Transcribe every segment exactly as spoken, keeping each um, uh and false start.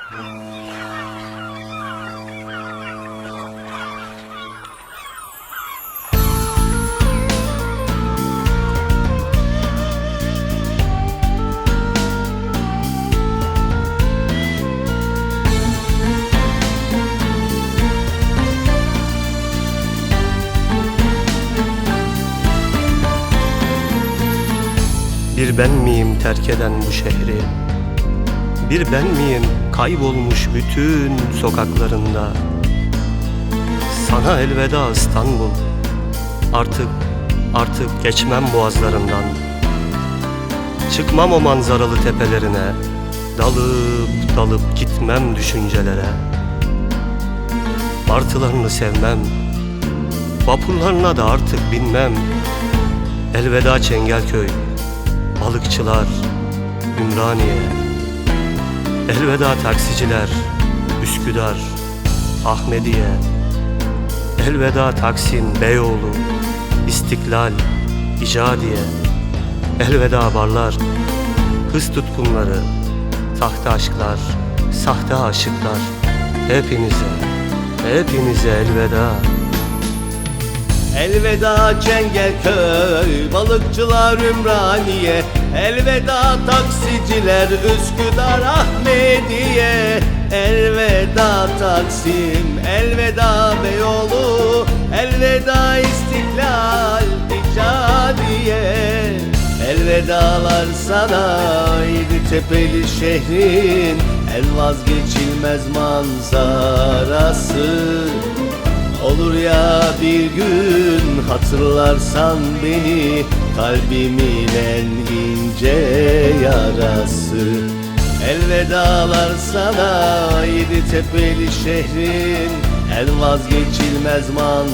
Bir ben miyim terk eden bu şehri? Bir ben miyim kaybolmuş bütün sokaklarında? Sana elveda İstanbul, artık artık geçmem boğazlarından. Çıkmam o manzaralı tepelerine, dalıp dalıp gitmem düşüncelere. Martılarını sevmem, vapurlarına da artık binmem. Elveda Çengelköy, balıkçılar, Ümraniye. Elveda taksiciler, Üsküdar, Ahmediye. Elveda Taksim, Beyoğlu, İstiklal, İcadiye. Elveda barlar, hız tutkunları, tahta aşklar, sahte aşıklar. Hepinize, hepinize elveda. Elveda Çengelköy, balıkçılar Ümraniye. Elveda taksiciler, Üsküdar, Ahmediye. Elveda Taksim, elveda Beyoğlu. Elveda İstiklal, İcadiye. Elvedalar sana yedi tepeli şehrin en vazgeçilmez manzarası. Olur ya bir gün hatırlarsan beni, kalbimin en ince yarası. Elvedalar sana yedi tepeli şehrin en vazgeçilmez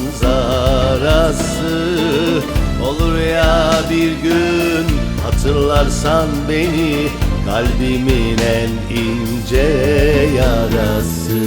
manzarası. Olur ya bir gün hatırlarsan beni, kalbimin en ince yarası.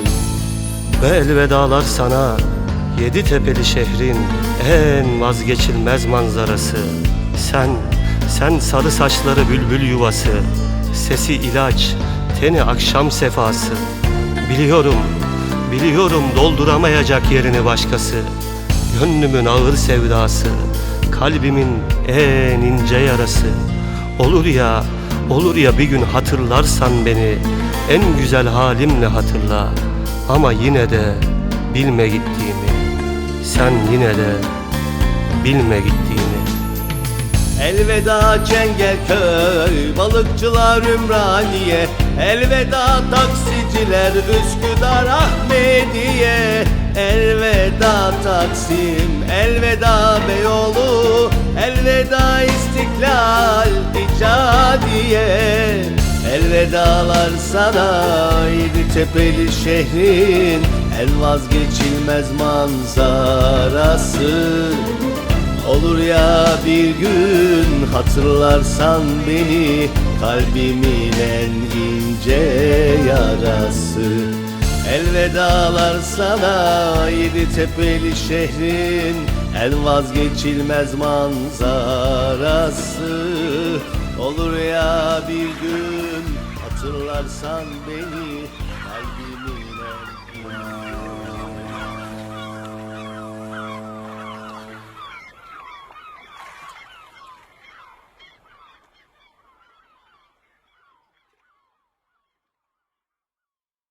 Ve elvedalar sana yedi tepeli şehrin en vazgeçilmez manzarası. Sen, sen sarı saçları bülbül yuvası, sesi ilaç, teni akşam sefası. Biliyorum, biliyorum dolduramayacak yerini başkası. Gönlümün ağır sevdası, kalbimin en ince yarası. Olur ya, olur ya bir gün hatırlarsan beni, en güzel halimle hatırla. Ama yine de bilme gittiğimi, sen yine de bilme gittiğimi. Elveda Çengelköy, balıkçılar Ümraniye. Elveda taksiciler, Üsküdar, Ahmediye. Elveda Taksim, elveda Beyoğlu. Elveda İstiklal, İcadiye. Elvedalar sana yedi tepeli şehrin en vazgeçilmez manzarası. Olur ya bir gün hatırlarsan beni, kalbimin en ince yarası. Elvedalar sana yedi tepeli şehrin en vazgeçilmez manzarası. Olur ya bir gün hatırlarsan beni, kalbimin en ince